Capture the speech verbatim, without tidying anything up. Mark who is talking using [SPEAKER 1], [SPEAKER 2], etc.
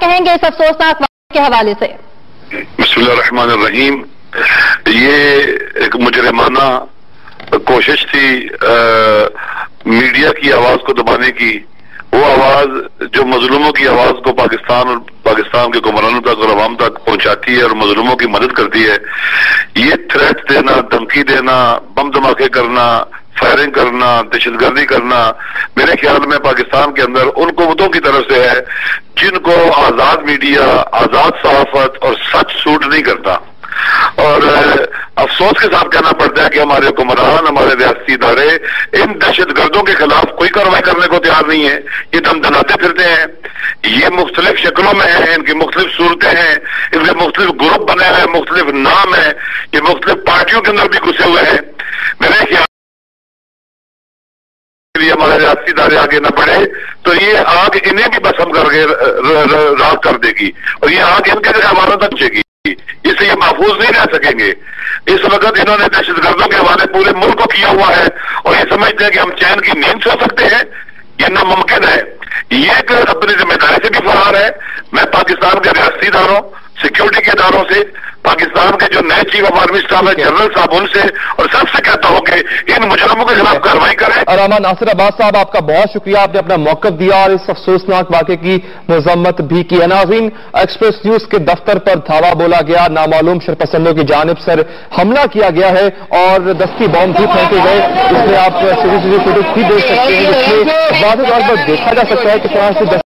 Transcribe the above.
[SPEAKER 1] کہیں گے اس افسوسناک واقعے کے حوالے سے؟
[SPEAKER 2] بسم اللہ الرحمن الرحیم. یہ ایک مجرمانہ کوشش تھی میڈیا کی آواز کو دبانے کی، وہ آواز جو مظلوموں کی آواز کو پاکستان اور پاکستان کے حکمرانوں تک اور عوام تک پہنچاتی ہے اور مظلوموں کی مدد کرتی ہے. یہ تھریٹ دینا، دھمکی دینا، بم دھماکے کرنا، فائرنگ کرنا، دہشت گردی کرنا، میرے خیال میں پاکستان کے اندر ان قوتوں کی طرف سے ہے جن کو آزاد میڈیا، آزاد صحافت اور سچ سوٹ نہیں کرتا. اور افسوس کے ساتھ کہنا پڑتا ہے کہ ہمارے حکمران، ہمارے ریاستی ادارے ان دہشت گردوں کے خلاف کوئی کارروائی کرنے کو تیار نہیں ہے. یہ دم دھناتے پھرتے ہیں، یہ مختلف شکلوں میں ہیں، ان کی مختلف صورتیں ہیں، ان کے مختلف گروپ بنے ہوئے ہیں، مختلف نام ہیں، یہ مختلف پارٹیوں کے اندر بھی گھسے ہوئے ہیں. میرے خیال ہمارے ریاستی ادارے آگے نہ بڑھے تو یہ آگ انہیں بھی بسم کر کے راک کر دے گی اور یہ آگ ان کے ہماروں تک پہنچے گی. اس سے یہ محفوظ نہیں رہ سکیں گے. اس وقت انہوں نے دہشت گردوں کے حوالے پورے ملک کو کیا ہوا ہے اور یہ سمجھتے ہیں کہ ہم چین کی نیند سو سکتے ہیں. یہ ناممکن ہے. یہ ایک اپنی ذمہ داری سے بھی فرار ہے. میں پاکستان کے ریاستی اداروں، سیکیورٹی کے اداروں سے، پاکستان کے جو نئے چیف آف آرمی اسٹاف ہے جنرل صاحب، ان سے اور سب سے کہتا ہوں کہ ان مجرموں کے خلاف کارروائی کریں.
[SPEAKER 3] علامہ ناصر عباس صاحب، آپ کا بہت شکریہ، آپ نے اپنا موقف دیا اور اس افسوسناک واقعے کی مذمت بھی کی. ناظرین، ایکسپریس نیوز کے دفتر پر دھاوا بولا گیا، نامعلوم شرپسندوں کی جانب سے حملہ کیا گیا ہے اور دستی بم بھی پھینکے گئے. اس میں آپ سی سی ٹی وی فوٹیج بھی دیکھ سکتے ہیں جس میں واضح طور پر دیکھا جا سکتا ہے کہ طرح سے